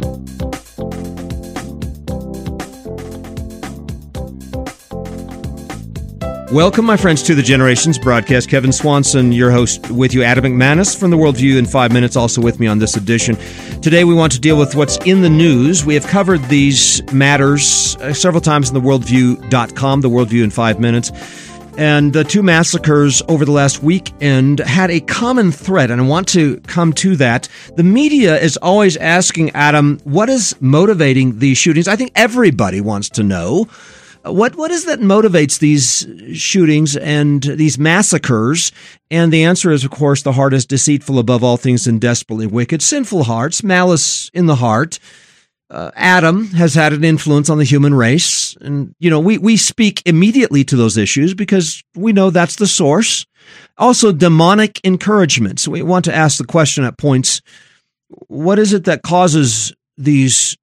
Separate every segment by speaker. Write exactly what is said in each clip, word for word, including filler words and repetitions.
Speaker 1: Welcome, my friends, to the Generations broadcast. Kevin Swanson, your host, with you. Adam McManus from The Worldview in five minutes, also with me on this edition. Today, we want to deal with what's in the news. We have covered these matters uh, several times in the worldview dot com, The Worldview in five minutes. And the two massacres over the last weekend had a common thread, and I want to come to that. The media is always asking, Adam, what is motivating these shootings? I think everybody wants to know. What what is that motivates these shootings and these massacres? And the answer is, of course, the heart is deceitful above all things and desperately wicked. Sinful hearts, malice in the heart. Uh, Adam has had an influence on the human race. And, you know, we, we speak immediately to those issues because we know that's the source. Also, demonic encouragement. So we want to ask the question at points, what is it that causes these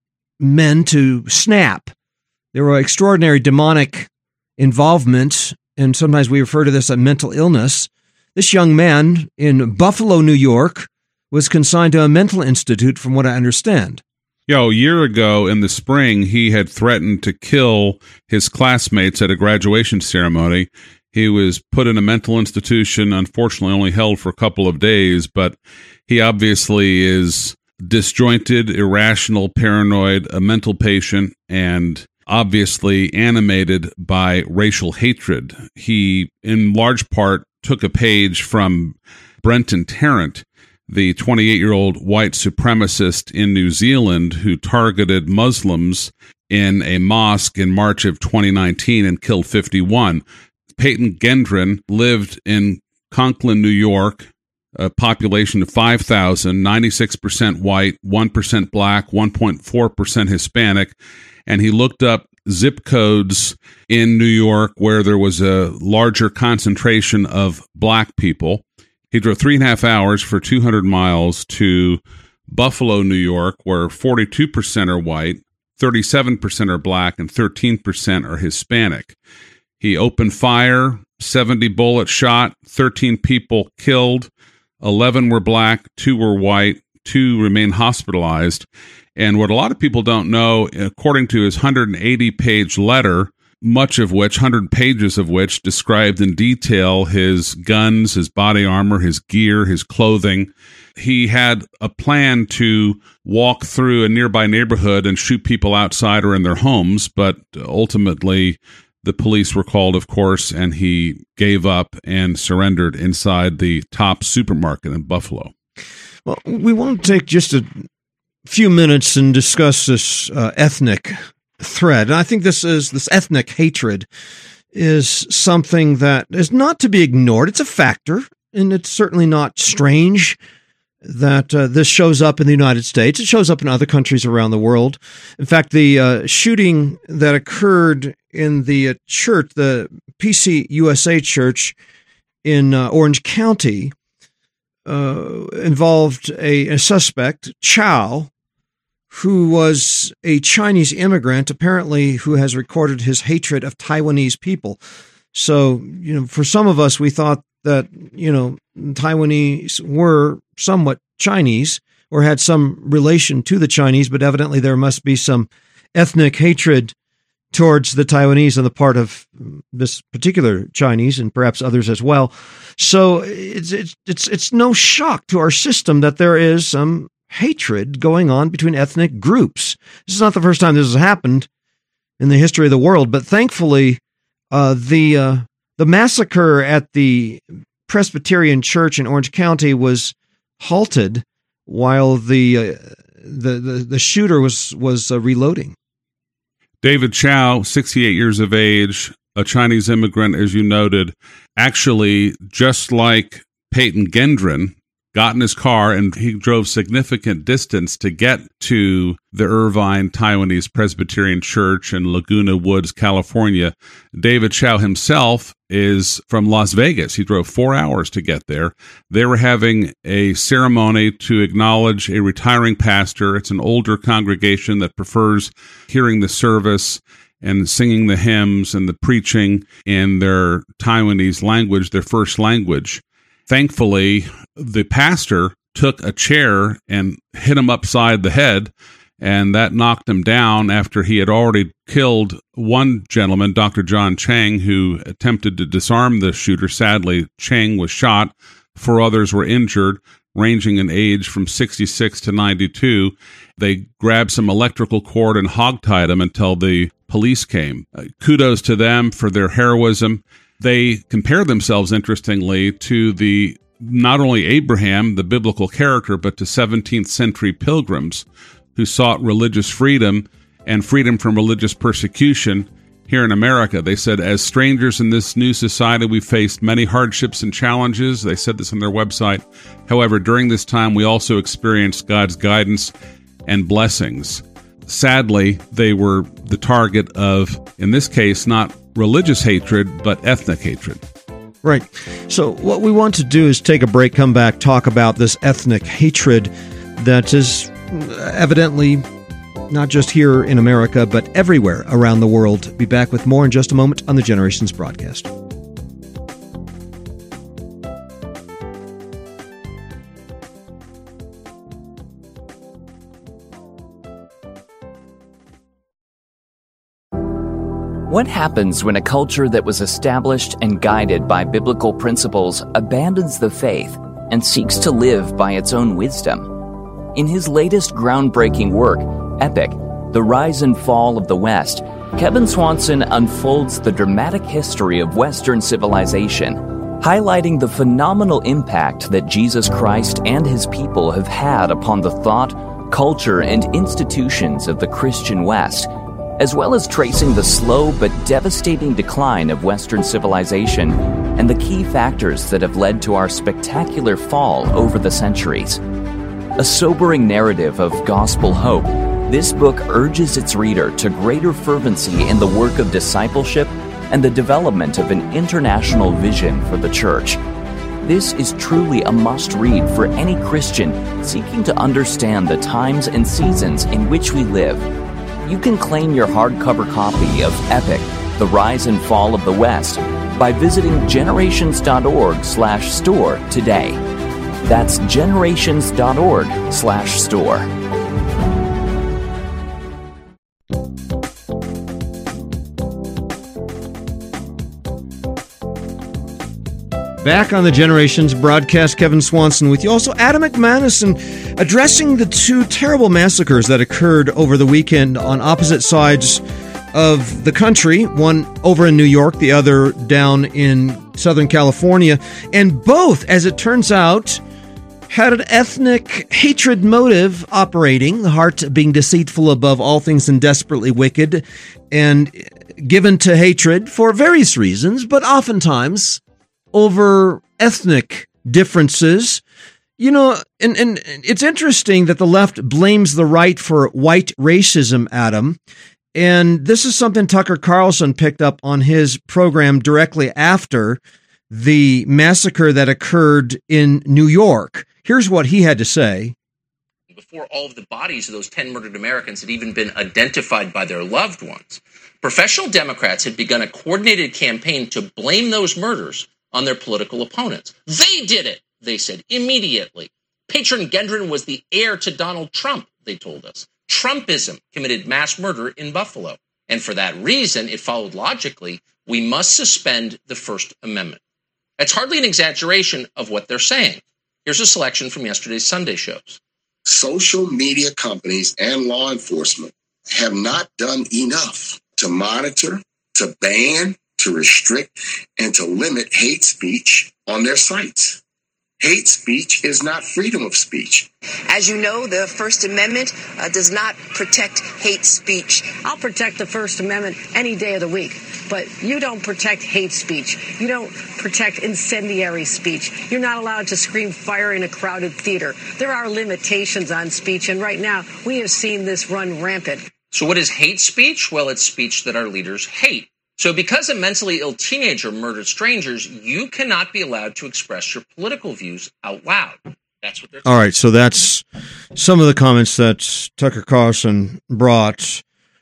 Speaker 1: men to snap? There were extraordinary demonic involvement, and sometimes we refer to this as mental illness. This young man in Buffalo, New York, was consigned to a mental institute, from what I understand.
Speaker 2: Yeah, a year ago in the spring, he had threatened to kill his classmates at a graduation ceremony. He was put in a mental institution, unfortunately only held for a couple of days, but he obviously is disjointed, irrational, paranoid, a mental patient, and obviously animated by racial hatred. He, in large part, took a page from Brenton Tarrant, the twenty-eight-year-old white supremacist in New Zealand who targeted Muslims in a mosque in March of twenty nineteen and killed fifty-one. Peyton Gendron lived in Conklin, New York, a population of five thousand, ninety-six percent white, one percent black, one point four percent Hispanic. And he looked up zip codes in New York where there was a larger concentration of black people. He drove three and a half hours for two hundred miles to Buffalo, New York, where forty-two percent are white, thirty-seven percent are black, and thirteen percent are Hispanic. He opened fire, seventy bullets shot, thirteen people killed, eleven were black, two were white, two remain hospitalized. And what a lot of people don't know, according to his one hundred eighty page letter, much of which, one hundred pages of which, described in detail his guns, his body armor, his gear, his clothing, he had a plan to walk through a nearby neighborhood and shoot people outside or in their homes, but ultimately the police were called, of course, and he gave up and surrendered inside the Tops supermarket in Buffalo.
Speaker 1: Well, we want to take just a few minutes and discuss this uh, ethnic thread. And I think this is this ethnic hatred is something that is not to be ignored. It's a factor, and it's certainly not strange that uh, this shows up in the United States. It shows up in other countries around the world. In fact, the uh, shooting that occurred in the uh, church, the P C U S A church in uh, Orange County, uh, involved a, a suspect, Chow, who was a Chinese immigrant, apparently, who has recorded his hatred of Taiwanese people. So, you know, for some of us, we thought that, you know, Taiwanese were somewhat Chinese or had some relation to the Chinese, but evidently there must be some ethnic hatred towards the Taiwanese on the part of this particular Chinese and perhaps others as well. So it's it's it's, it's no shock to our system that there is some hatred going on between ethnic groups. This is not the first time this has happened in the history of the world, but thankfully, uh, the uh, the massacre at the Presbyterian Church in Orange County was halted while the uh, the, the the shooter was was uh, reloading.
Speaker 2: David Chow, sixty-eight years of age, a Chinese immigrant, as you noted, actually, just like Peyton Gendron, got in his car and he drove significant distance to get to the Irvine Taiwanese Presbyterian Church in Laguna Woods, California. David Chow himself is from Las Vegas. He drove four hours to get there. They were having a ceremony to acknowledge a retiring pastor. It's an older congregation that prefers hearing the service and singing the hymns and the preaching in their Taiwanese language, their first language. Thankfully, the pastor took a chair and hit him upside the head, and that knocked him down after he had already killed one gentleman, Doctor John Chang, who attempted to disarm the shooter. Sadly, Chang was shot. Four others were injured, ranging in age from sixty-six to ninety-two. They grabbed some electrical cord and hogtied him until the police came. Uh, kudos to them for their heroism. They compare themselves, interestingly, to the not only Abraham, the biblical character, but to seventeenth century pilgrims who sought religious freedom and freedom from religious persecution here in America. They said, as strangers in this new society, we faced many hardships and challenges. They said this on their website. However, during this time, we also experienced God's guidance and blessings. Sadly, they were the target of, in this case, not religious hatred, but ethnic hatred.
Speaker 1: Right. So what we want to do is take a break, come back, talk about this ethnic hatred that is evidently not just here in America, but everywhere around the world. Be back with more in just a moment on the Generations broadcast.
Speaker 3: What happens when a culture that was established and guided by biblical principles abandons the faith and seeks to live by its own wisdom? In his latest groundbreaking work, Epic, The Rise and Fall of the West, Kevin Swanson unfolds the dramatic history of Western civilization, highlighting the phenomenal impact that Jesus Christ and his people have had upon the thought, culture, and institutions of the Christian West, as well as tracing the slow but devastating decline of Western civilization and the key factors that have led to our spectacular fall over the centuries. A sobering narrative of gospel hope, this book urges its reader to greater fervency in the work of discipleship and the development of an international vision for the church. This is truly a must-read for any Christian seeking to understand the times and seasons in which we live. You can claim your hardcover copy of Epic, The Rise and Fall of the West by visiting generations.org slash store today. That's generations.org slash store.
Speaker 1: Back on the Generations broadcast, Kevin Swanson with you. Also, Adam McManus, and addressing the two terrible massacres that occurred over the weekend on opposite sides of the country, one over in New York, the other down in Southern California. And both, as it turns out, had an ethnic hatred motive operating, the heart being deceitful above all things and desperately wicked, and given to hatred for various reasons, but oftentimes over ethnic differences. You know, and, and it's interesting that the left blames the right for white racism, Adam. And this is something Tucker Carlson picked up on his program directly after the massacre that occurred in New York. Here's what he had to say.
Speaker 4: Before all of the bodies of those ten murdered Americans had even been identified by their loved ones, professional Democrats had begun a coordinated campaign to blame those murders on their political opponents. They did it, they said, immediately. Patron Gendron was the heir to Donald Trump, they told us. Trumpism committed mass murder in Buffalo. And for that reason, it followed logically, we must suspend the First Amendment. That's hardly an exaggeration of what they're saying. Here's a selection from yesterday's Sunday shows.
Speaker 5: Social media companies and law enforcement have not done enough to monitor, to ban, to restrict, and to limit hate speech on their sites. Hate speech is not freedom of speech.
Speaker 6: As you know, the First Amendment uh, does not protect hate speech.
Speaker 7: I'll protect the First Amendment any day of the week, but you don't protect hate speech. You don't protect incendiary speech. You're not allowed to scream fire in a crowded theater. There are limitations on speech, and right now we have seen this run rampant.
Speaker 4: So what is hate speech? Well, it's speech that our leaders hate. So because a mentally ill teenager murdered strangers, you cannot be allowed to express your political views out loud. That's what they're
Speaker 1: All right, so that's some of the comments that Tucker Carlson brought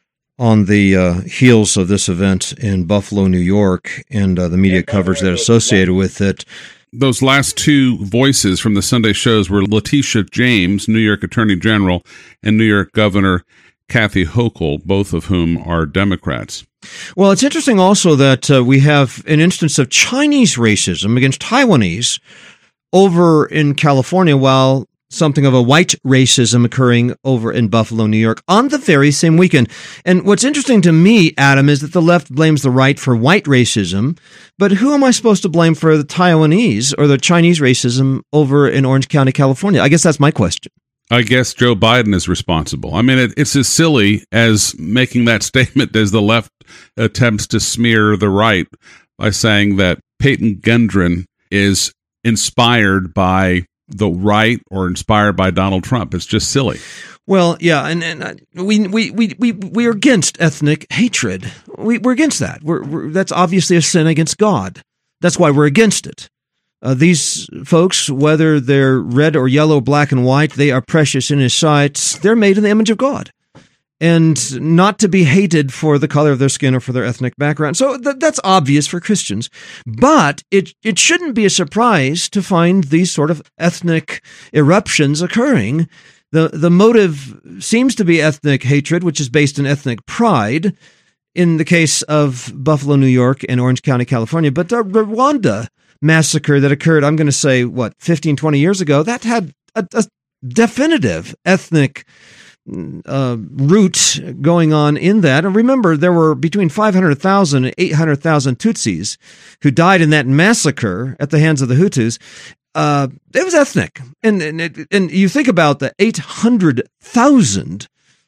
Speaker 1: on the uh, heels of this event in Buffalo, New York, and uh, the media coverage that associated with it.
Speaker 2: those last two voices from the Sunday shows were Letitia James, New York Attorney General, and New York Governor Kathy Hochul, both of whom are Democrats.
Speaker 1: Well, it's interesting also that uh, we have an instance of Chinese racism against Taiwanese over in California, while something of a white racism occurring over in Buffalo, New York, on the very same weekend. And what's interesting to me, Adam, is that the left blames the right for white racism, but who am I supposed to blame for the Taiwanese or the Chinese racism over in Orange County, California? I guess that's my question.
Speaker 2: I guess Joe Biden is responsible. I mean, it, it's as silly as making that statement as the left attempts to smear the right by saying that Peyton Gendron is inspired by the right or inspired by Donald Trump. It's just silly.
Speaker 1: Well, yeah, and, and we we we we we are against ethnic hatred. We we're against that. We're, we're that's obviously a sin against God. That's why we're against it. Uh, these folks, whether they're red or yellow, black and white, they are precious in His sight. They're made in the image of God, and not to be hated for the color of their skin or for their ethnic background. So th- that's obvious for Christians. But it it shouldn't be a surprise to find these sort of ethnic eruptions occurring. The the motive seems to be ethnic hatred, which is based in ethnic pride, in the case of Buffalo, New York, and Orange County, California. But the Rwanda massacre that occurred, I'm going to say, what, fifteen, twenty years ago, that had a, a definitive ethnic uh, root going on in that. And remember, there were between five hundred thousand and eight hundred thousand Tutsis who died in that massacre at the hands of the Hutus. Uh, it was ethnic. And, and, and you think about the eight hundred thousand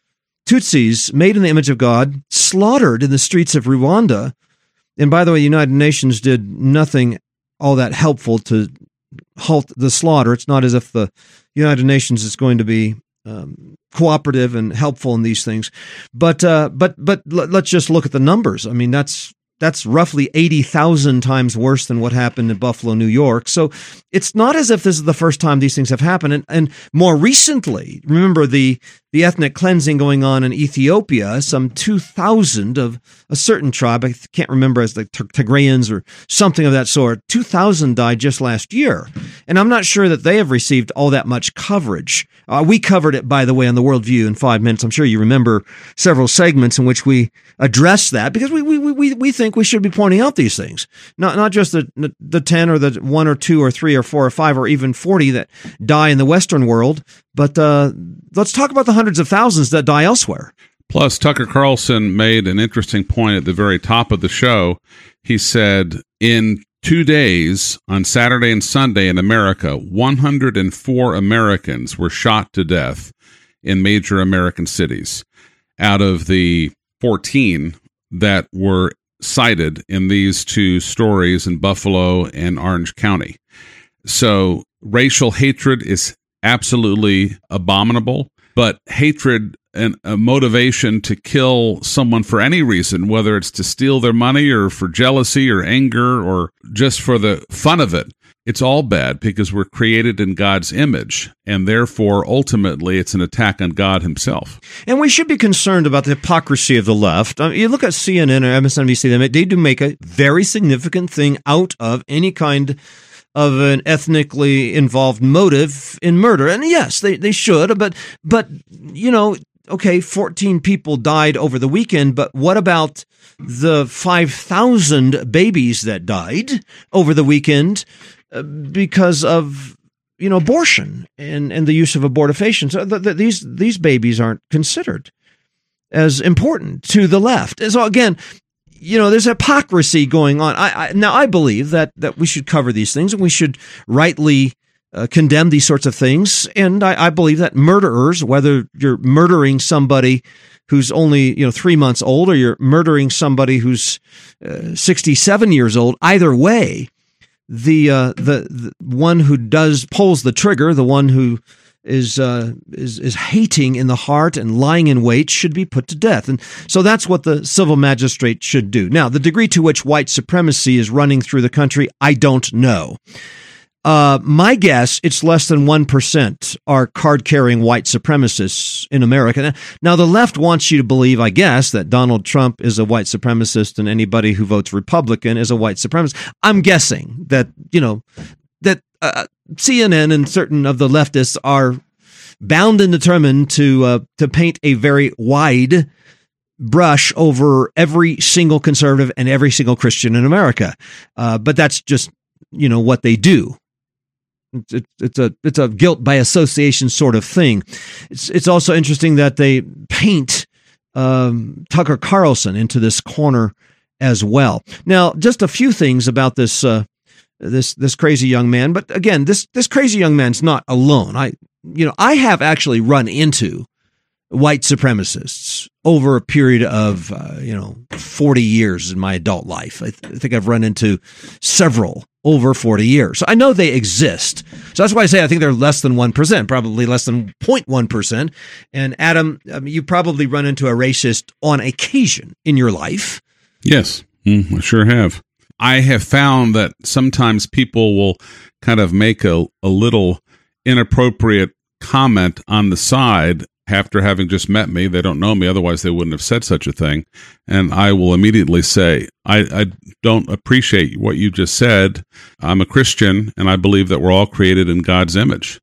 Speaker 1: Tutsis made in the image of God, slaughtered in the streets of Rwanda. And by the way, the United Nations did nothing all that helpful to halt the slaughter. It's not as if the United Nations is going to be um, cooperative and helpful in these things. But uh, but but let's just look at the numbers. I mean, that's that's roughly eighty thousand times worse than what happened in Buffalo, New York. So it's not as if this is the first time these things have happened. And, and more recently, remember the the ethnic cleansing going on in Ethiopia, some two thousand of a certain tribe, I can't remember, as the Tigrayans or something of that sort, two thousand died just last year. And I'm not sure that they have received all that much coverage. Uh, we covered it, by the way, on the Worldview in five minutes. I'm sure you remember several segments in which we addressed that, because we we we we think we should be pointing out these things, not not just the the ten or the one or two or three or four or five or even forty that die in the Western world, but uh, let's talk about the hundreds of thousands that die elsewhere.
Speaker 2: Plus, Tucker Carlson made an interesting point at the very top of the show. He said, in two days, on Saturday and Sunday in America, one hundred four Americans were shot to death in major American cities out of the fourteen that were cited in these two stories in Buffalo and Orange County. So racial hatred is absolutely abominable, but hatred and a motivation to kill someone for any reason, whether it's to steal their money or for jealousy or anger or just for the fun of it, it's all bad, because we're created in God's image, and therefore, ultimately, it's an attack on God Himself.
Speaker 1: And we should be concerned about the hypocrisy of the left. I mean, you look at C N N or M S N B C, they do make a very significant thing out of any kind of an ethnically involved motive in murder. And yes, they, they should, but, but, you know, okay, fourteen people died over the weekend, but what about the five thousand babies that died over the weekend uh, because of, you know, abortion and, and the use of abortifacient? So th- th- these, these babies aren't considered as important to the left. And so again, you know, there's hypocrisy going on. I, I now I believe that, that we should cover these things, and we should rightly Uh, condemn these sorts of things. And I, I believe that murderers, whether you're murdering somebody who's only, you know, three months old, or you're murdering somebody who's uh, sixty-seven years old, either way, the, uh, the the one who does pulls the trigger, the one who is uh, is is hating in the heart and lying in wait, should be put to death. And so that's what the civil magistrate should do. Now, the degree to which white supremacy is running through the country, I don't know. Uh, my guess, it's less than one percent are card-carrying white supremacists in America. Now, the left wants you to believe, I guess, that Donald Trump is a white supremacist and anybody who votes Republican is a white supremacist. I'm guessing that, you know, uh, C N N and certain of the leftists are bound and determined to uh, to paint a very wide brush over every single conservative and every single Christian in America. Uh, but that's just, you know, what they do. It's, it's a it's a guilt by association sort of thing. It's it's also interesting that they paint um, Tucker Carlson into this corner as well. Now, just a few things about this uh, this this crazy young man. But again, this this crazy young man's not alone. I you know I have actually run into white supremacists over a period of uh, you know forty years in my adult life. I, th- I think I've run into several over forty years. So I know they exist. So that's why I say I think they're less than one percent, probably less than zero point one percent. And Adam, I mean, you probably run into a racist on occasion in your life.
Speaker 2: Yes, mm, I sure have. I have found that sometimes people will kind of make a, a little inappropriate comment on the side after having just met me. They don't know me, otherwise they wouldn't have said such a thing. And I will immediately say, I, I don't appreciate what you just said. I'm a Christian, and I believe that we're all created in God's image.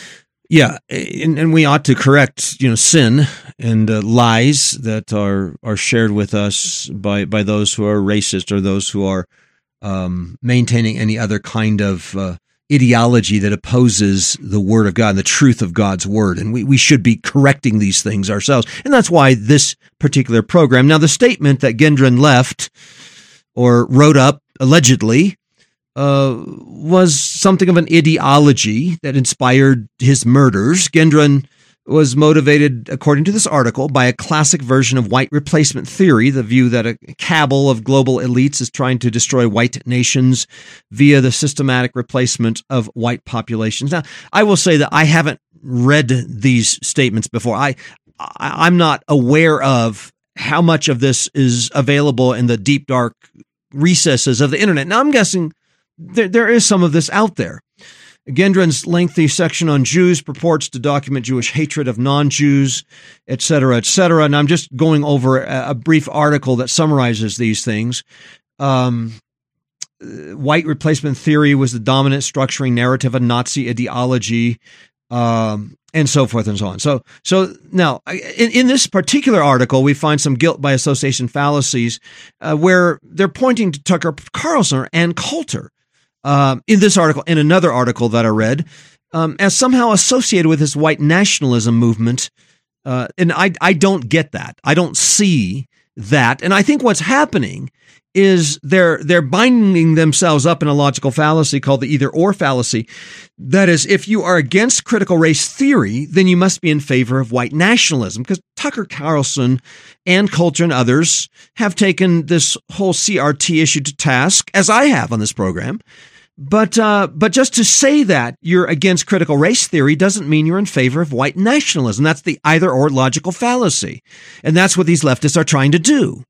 Speaker 1: Yeah, and, and we ought to correct, you know, sin and uh, lies that are are shared with us by, by those who are racist or those who are um, maintaining any other kind of uh, ideology that opposes the Word of God and the truth of God's Word. And we, we should be correcting these things ourselves. And that's why this particular program. Now, the statement that Gendron left or wrote up, allegedly, uh, was something of an ideology that inspired his murders. Gendron was motivated, according to this article, by a classic version of white replacement theory, the view that a cabal of global elites is trying to destroy white nations via the systematic replacement of white populations. Now, I will say that I haven't read these statements before. I, I I'm not aware of how much of this is available in the deep, dark recesses of the internet. Now, I'm guessing there there is some of this out there. Gendron's lengthy section on Jews purports to document Jewish hatred of non-Jews, et cetera, et cetera. And I'm just going over a, a brief article that summarizes these things. Um, white replacement theory was the dominant structuring narrative of Nazi ideology, um, and so forth and so on. So, so now in, in this particular article, we find some guilt by association fallacies uh, where they're pointing to Tucker Carlson and Coulter. Um, in this article, in another article that I read, um, as somehow associated with this white nationalism movement. Uh, and I, I don't get that. I don't see that. And I think what's happening is they're, they're binding themselves up in a logical fallacy called the either or fallacy. That is, if you are against critical race theory, then you must be in favor of white nationalism, because Tucker Carlson and Coulter and others have taken this whole C R T issue to task, as I have on this program. But uh, but just to say that you're against critical race theory doesn't mean you're in favor of white nationalism. That's the either or logical fallacy. And that's what these leftists are trying to do.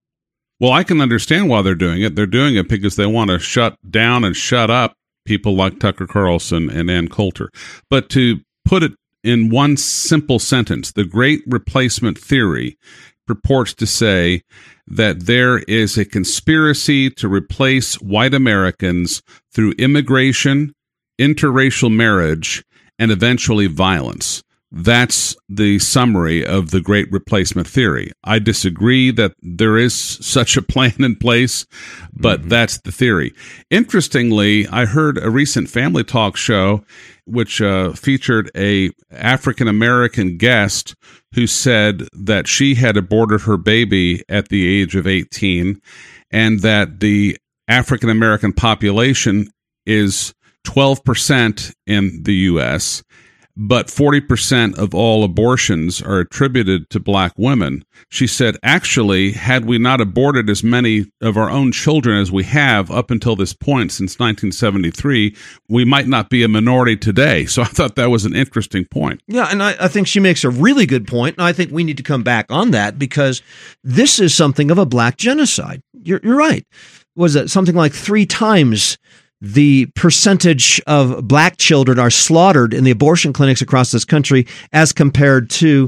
Speaker 2: Well, I can understand why they're doing it. They're doing it because they want to shut down and shut up people like Tucker Carlson and Ann Coulter. But to put it in one simple sentence, the Great Replacement Theory purports to say that there is a conspiracy to replace white Americans through immigration, interracial marriage, and eventually violence. That's the summary of the Great Replacement Theory. I disagree that there is such a plan in place, but mm-hmm. that's the theory. Interestingly, I heard a recent Family Talk show which uh, featured a African-American guest who said that she had aborted her baby at the age of eighteen, and that the African-American population is twelve percent in the U S, but forty percent of all abortions are attributed to black women. She said, actually, had we not aborted as many of our own children as we have up until this point since nineteen seventy-three, we might not be a minority today. So I thought that was an interesting point.
Speaker 1: Yeah, and I, I think she makes a really good point, and I think we need to come back on that because this is something of a black genocide. You're, you're right. Was it something like three times the percentage of black children are slaughtered in the abortion clinics across this country as compared to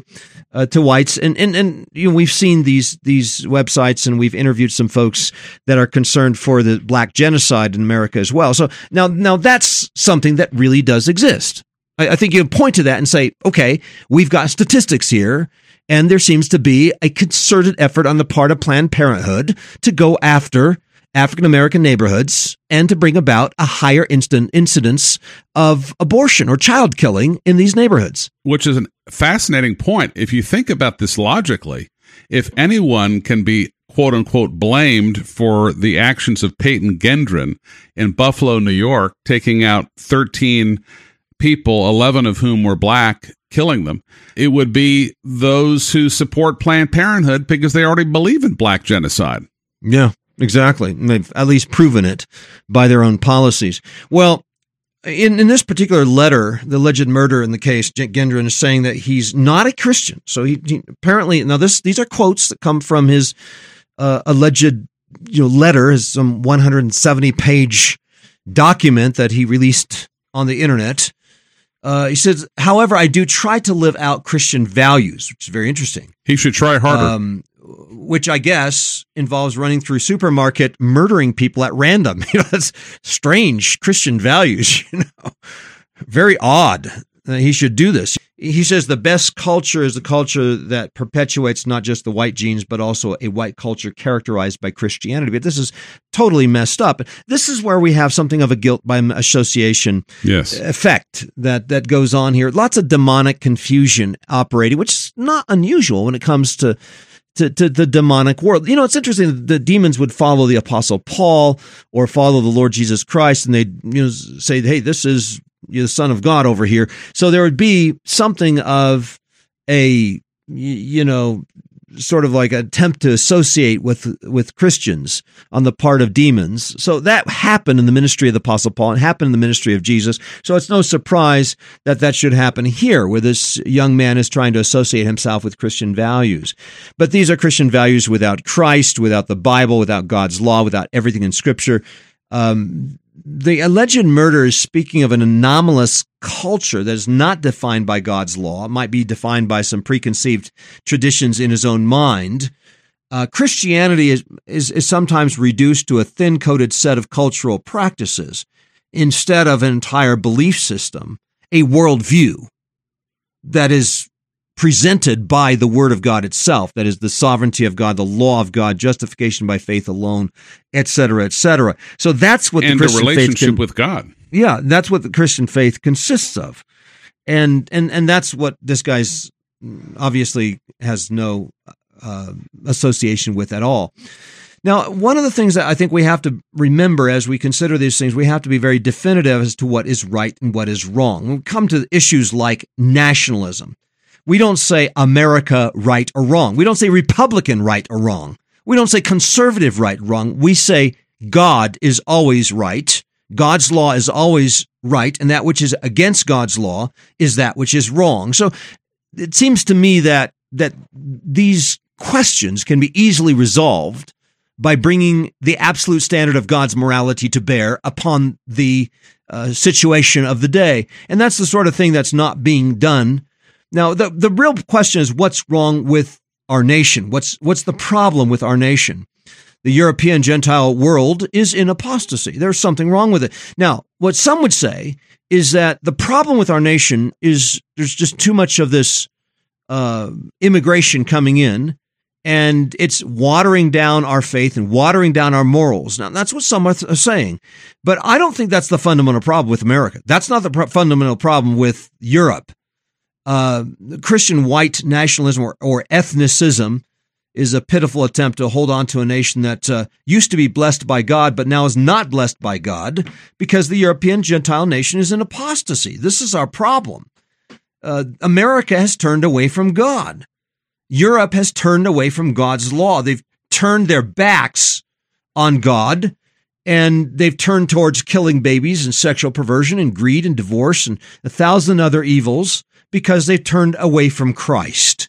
Speaker 1: uh, to whites. And, and, and, you know, we've seen these, these websites, and we've interviewed some folks that are concerned for the black genocide in America as well. So now, now that's something that really does exist. I, I think you point to that and say, okay, we've got statistics here, and there seems to be a concerted effort on the part of Planned Parenthood to go after African-American neighborhoods and to bring about a higher instant incidence of abortion or child killing in these neighborhoods.
Speaker 2: Which is a fascinating point. If you think about this logically, if anyone can be quote unquote blamed for the actions of Peyton Gendron in Buffalo, New York, taking out thirteen people, eleven of whom were black, killing them, it would be those who support Planned Parenthood because they already believe in black genocide.
Speaker 1: Yeah. Exactly. And they've at least proven it by their own policies. Well, in, in this particular letter, the alleged murderer in the case, Gendron, is saying that he's not a Christian. So he, he apparently, now this these are quotes that come from his uh, alleged you know letter, his some one hundred seventy page document that he released on the internet. Uh, he says, however, I do try to live out Christian values, which is very interesting.
Speaker 2: He should try harder. Um,
Speaker 1: which I guess involves running through supermarket, murdering people at random. You know, that's strange Christian values, you know, very odd. Uh, he should do this. He says the best culture is the culture that perpetuates not just the white genes, but also a white culture characterized by Christianity. But this is totally messed up. This is where we have something of a guilt by association
Speaker 2: yes.
Speaker 1: effect that, that goes on here. Lots of demonic confusion operating, which is not unusual when it comes to To, to the demonic world. You know, it's interesting. The demons would follow the Apostle Paul or follow the Lord Jesus Christ, and they'd you know say, "Hey, this is the Son of God over here." So there would be something of a you know sort of like an attempt to associate with with Christians on the part of demons. So that happened in the ministry of the Apostle Paul and happened in the ministry of Jesus. So it's no surprise that that should happen here, where this young man is trying to associate himself with Christian values. But these are Christian values without Christ, without the Bible, without God's law, without everything in Scripture. Um, the alleged murder is speaking of an anomalous culture that is not defined by God's law. It might be defined by some preconceived traditions in his own mind. Uh, Christianity is, is, is sometimes reduced to a thin-coated set of cultural practices instead of an entire belief system, a worldview that is presented by the Word of God itself, that is the sovereignty of God, the law of God, justification by faith alone, et cetera, et cetera. So that's what
Speaker 2: and
Speaker 1: the Christian
Speaker 2: the relationship
Speaker 1: faith can,
Speaker 2: with God.
Speaker 1: Yeah, that's what the Christian faith consists of, and and and that's what this guy's obviously has no uh, association with at all. Now, one of the things that I think we have to remember as we consider these things, we have to be very definitive as to what is right and what is wrong. When we come to issues like nationalism, we don't say America right or wrong. We don't say Republican right or wrong. We don't say conservative right or wrong. We say God is always right. God's law is always right, and that which is against God's law is that which is wrong. So it seems to me that that these questions can be easily resolved by bringing the absolute standard of God's morality to bear upon the uh, situation of the day. And that's the sort of thing that's not being done. Now, the, the real question is, what's wrong with our nation? What's, what's the problem with our nation? The European Gentile world is in apostasy. There's something wrong with it. Now, what some would say is that the problem with our nation is there's just too much of this uh, immigration coming in, and it's watering down our faith and watering down our morals. Now, that's what some are th- saying. But I don't think that's the fundamental problem with America. That's not the pro- fundamental problem with Europe. Uh, Christian white nationalism or, or ethnicism is a pitiful attempt to hold on to a nation that uh, used to be blessed by God, but now is not blessed by God because the European Gentile nation is in apostasy. This is our problem. Uh, America has turned away from God. Europe has turned away from God's law. They've turned their backs on God, and they've turned towards killing babies and sexual perversion and greed and divorce and a thousand other evils because they've turned away from Christ.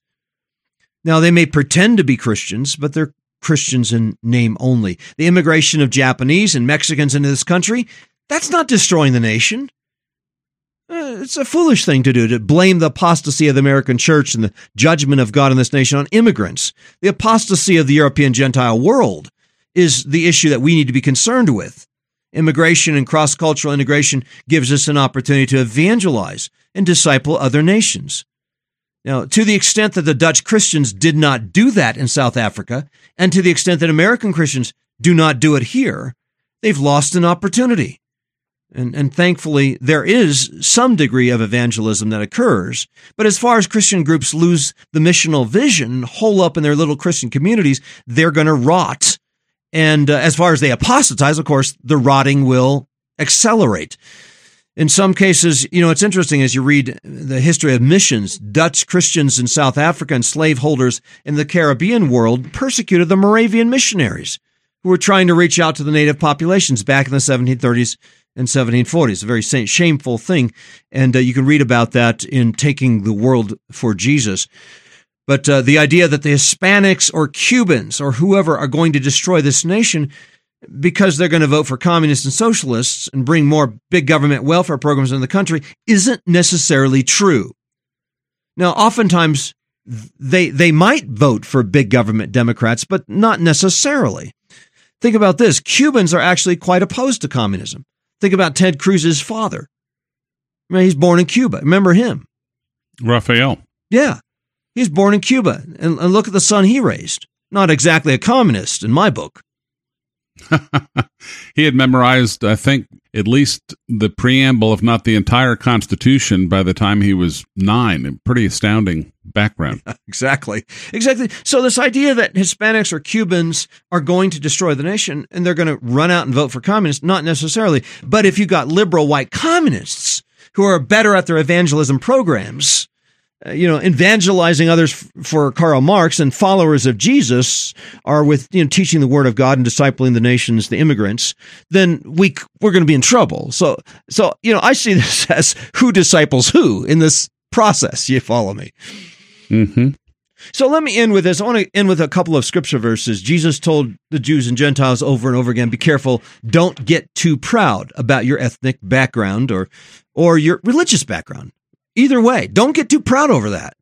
Speaker 1: Now, they may pretend to be Christians, but they're Christians in name only. The immigration of Japanese and Mexicans into this country, that's not destroying the nation. Uh, it's a foolish thing to do, to blame the apostasy of the American church and the judgment of God in this nation on immigrants. The apostasy of the European Gentile world is the issue that we need to be concerned with. Immigration and cross-cultural integration gives us an opportunity to evangelize and disciple other nations. Now, to the extent that the Dutch Christians did not do that in South Africa, and to the extent that American Christians do not do it here, they've lost an opportunity. And, and thankfully, there is some degree of evangelism that occurs. But as far as Christian groups lose the missional vision, hole up in their little Christian communities, they're going to rot. And uh, as far as they apostatize, of course, the rotting will accelerate. In some cases, you know, it's interesting as you read the history of missions, Dutch Christians in South Africa and slaveholders in the Caribbean world persecuted the Moravian missionaries who were trying to reach out to the native populations back in the seventeen thirties and seventeen forties. A very shameful thing, and uh, you can read about that in Taking the World for Jesus. But uh, the idea that the Hispanics or Cubans or whoever are going to destroy this nation because they're going to vote for communists and socialists and bring more big government welfare programs in the country isn't necessarily true. Now, oftentimes, they they might vote for big government Democrats, but not necessarily. Think about this. Cubans are actually quite opposed to communism. Think about Ted Cruz's father. I mean, he's born in Cuba. Remember him?
Speaker 2: Rafael.
Speaker 1: Yeah. He's born in Cuba. And, and look at the son he raised. Not exactly a communist in my book.
Speaker 2: He had memorized, I think, at least the preamble, if not the entire Constitution, by the time he was nine. A pretty astounding background.
Speaker 1: Exactly. Exactly. So this idea that Hispanics or Cubans are going to destroy the nation and they're going to run out and vote for communists, not necessarily. But if you got liberal white communists who are better at their evangelism programs, Uh, you know, evangelizing others f- for Karl Marx, and followers of Jesus are with, you know, teaching the word of God and discipling the nations, the immigrants, then we, we're going to be in trouble. So, so, you know, I see this as who disciples who in this process. You follow me?
Speaker 2: Mm-hmm.
Speaker 1: So let me end with this. I want to end with a couple of scripture verses. Jesus told the Jews and Gentiles over and over again, be careful, don't get too proud about your ethnic background or, or your religious background. Either way, don't get too proud over that.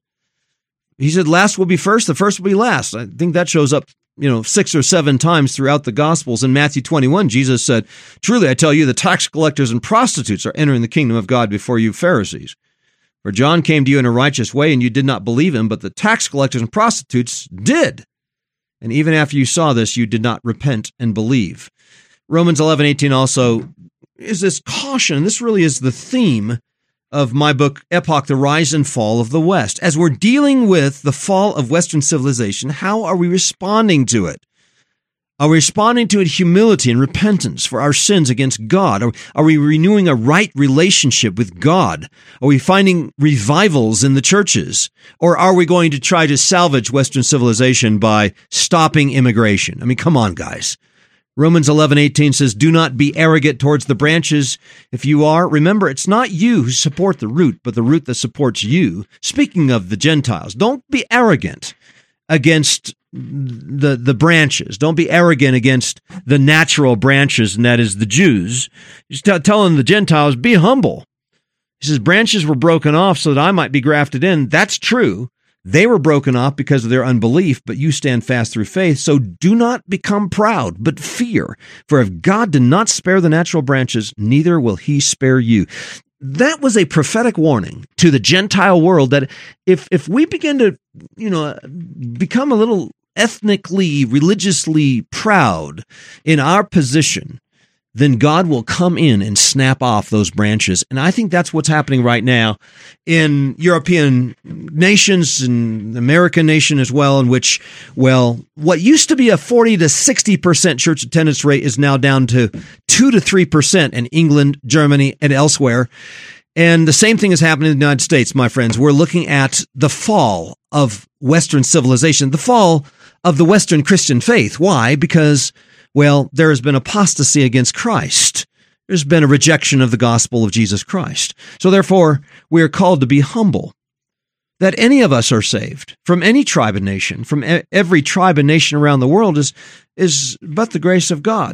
Speaker 1: He said, last will be first, the first will be last. I think that shows up, you know, six or seven times throughout the Gospels. In Matthew twenty-one, Jesus said, truly, I tell you, the tax collectors and prostitutes are entering the kingdom of God before you Pharisees. For John came to you in a righteous way, and you did not believe him, but the tax collectors and prostitutes did. And even after you saw this, you did not repent and believe. Romans eleven eighteen also is this caution. This really is the theme of my book, Epoch, The Rise and Fall of the West. As we're dealing with the fall of Western civilization, how are we responding to it? Are we responding to it humility and repentance for our sins against God? Are, are we renewing a right relationship with God? Are we finding revivals in the churches? Or are we going to try to salvage Western civilization by stopping immigration? I mean, come on, guys. Romans eleven eighteen says, do not be arrogant towards the branches. If you are, remember, it's not you who support the root, but the root that supports you. Speaking of the Gentiles, don't be arrogant against the, the branches. Don't be arrogant against the natural branches, and that is the Jews. He's t- telling the Gentiles, be humble. He says, branches were broken off so that I might be grafted in. That's true. They were broken off because of their unbelief, but you stand fast through faith. So do not become proud, but fear. For if God did not spare the natural branches, neither will he spare you. That was a prophetic warning to the Gentile world that if if we begin to, you know, become a little ethnically, religiously proud in our position, then God will come in and snap off those branches. And I think that's what's happening right now in European nations and American nation as well, in which, well, what used to be a forty to sixty percent church attendance rate is now down to two to three percent in England, Germany, and elsewhere. And the same thing is happening in the United States, my friends. We're looking at the fall of Western civilization, the fall of the Western Christian faith. Why? Because, well, there has been apostasy against Christ. There's been a rejection of the gospel of Jesus Christ. So therefore, we are called to be humble, that any of us are saved from any tribe and nation, from every tribe and nation around the world is, is but the grace of God.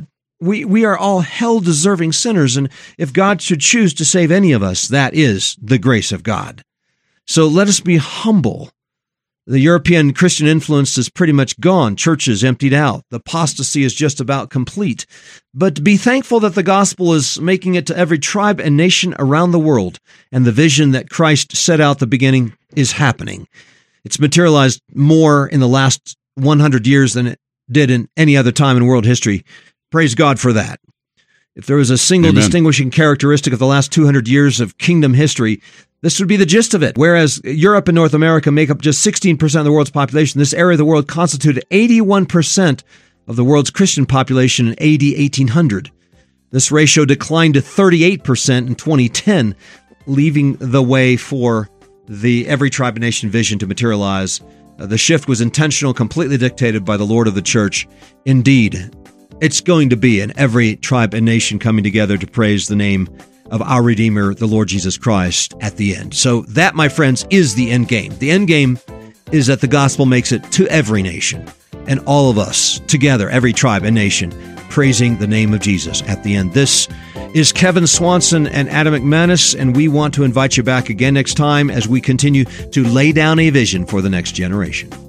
Speaker 1: we, we are all hell-deserving sinners, and if God should choose to save any of us, that is the grace of God. So let us be humble. The European Christian influence is pretty much gone. Churches emptied out. The apostasy is just about complete. But be thankful that the gospel is making it to every tribe and nation around the world, and the vision that Christ set out at the beginning is happening. It's materialized more in the last one hundred years than it did in any other time in world history. Praise God for that. If there was a single
Speaker 2: Amen.
Speaker 1: distinguishing characteristic of the last two hundred years of kingdom history, this would be the gist of it. Whereas Europe and North America make up just sixteen percent of the world's population, this area of the world constituted eighty-one percent of the world's Christian population in A D eighteen hundred. This ratio declined to thirty-eight percent in twenty ten, leaving the way for the every tribe and nation vision to materialize. Uh, the shift was intentional, completely dictated by the Lord of the church. Indeed, it's going to be an every tribe and nation coming together to praise the name of our Redeemer, the Lord Jesus Christ, at the end. So that, my friends, is the end game. The end game is that the gospel makes it to every nation, and all of us together, every tribe and nation, praising the name of Jesus at the end. This is Kevin Swanson and Adam McManus, and we want to invite you back again next time as we continue to lay down a vision for the next generation.